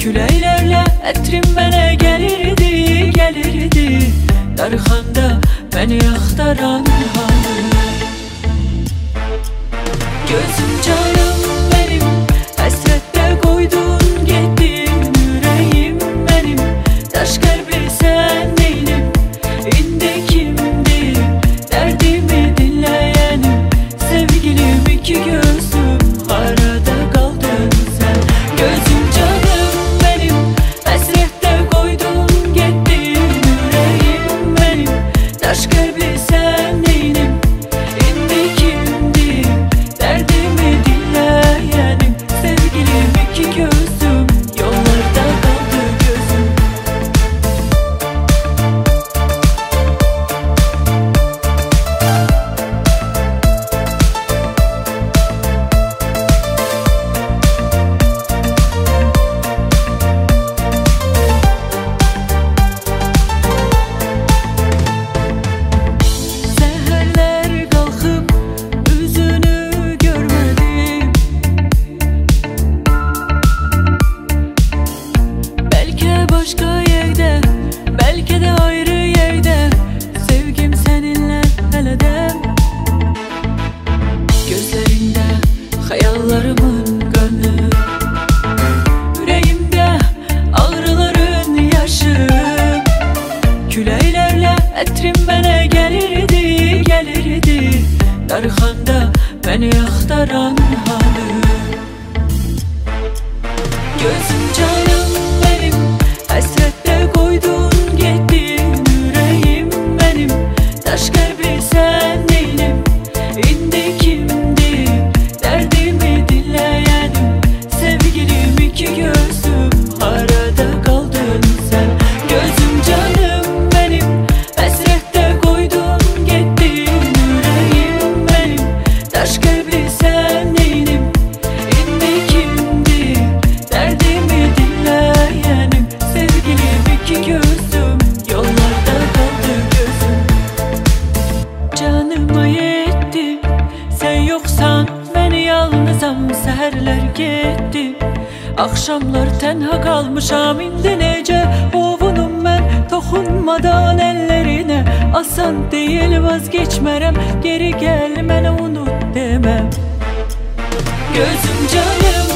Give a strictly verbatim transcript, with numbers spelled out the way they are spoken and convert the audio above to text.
Küleylerle etrim mənə gəlirdi, gəlirdi. Darıxanda məni axtaran hanı. Gözüm canım benim, həsrətdə qoydun getdin. Ürəyim mənim, daş qəlbi sən neynim. İndi kimdir dərdimi dinləyənim? Sevgilim iki gözüm, arada qaldın sən. Gözüm canım benim, həsrətdə qoydun getdin. Ürəyim mənim, daş qəlbi sən neynim. İndi kimdir dərdimi dinləyənim? Sevgilim iki gözüm, yollarda qaldı gözüm. Səhərlər qalxıb üzünü görmədim. Bəlkə başqa yerdə, bəlkə də ayrı yerdə. Sevgim səninlə hələdən. Gözlərində xəyallarımın qanı, ürəyimdə ağrıların yaşı. Küləklərlə ətrim mənə gəlirdi, gəlirdi. Darıxanda məni axtaran hanı. Gözüm canım benim, həsrətdə qoydun getdin. Ürəyim mənim, daş qəlbi sən neynim. İndi kimdir dərdimi dinləyənim? Sevgilim iki gözüm, arada qaldın sən. Gözüm canım benim, həsrətdə qoydun getdin. Ürəyim mənim, daş qəlbi sən neynim. İndi kimdir dərdimi dinləyənim? Sevgilim iki gözüm, yollarda qaldı gözüm. Canıma yetti, sən yoxsan mən yalnızam. Səhərlər getdi, axşamlar tənha qalmışam. İndi necə ovunum mən toxunmadan əllərinə. Asan deyil vazgeçmərəm, geri gəl mənə unut deməm. Gözüm canım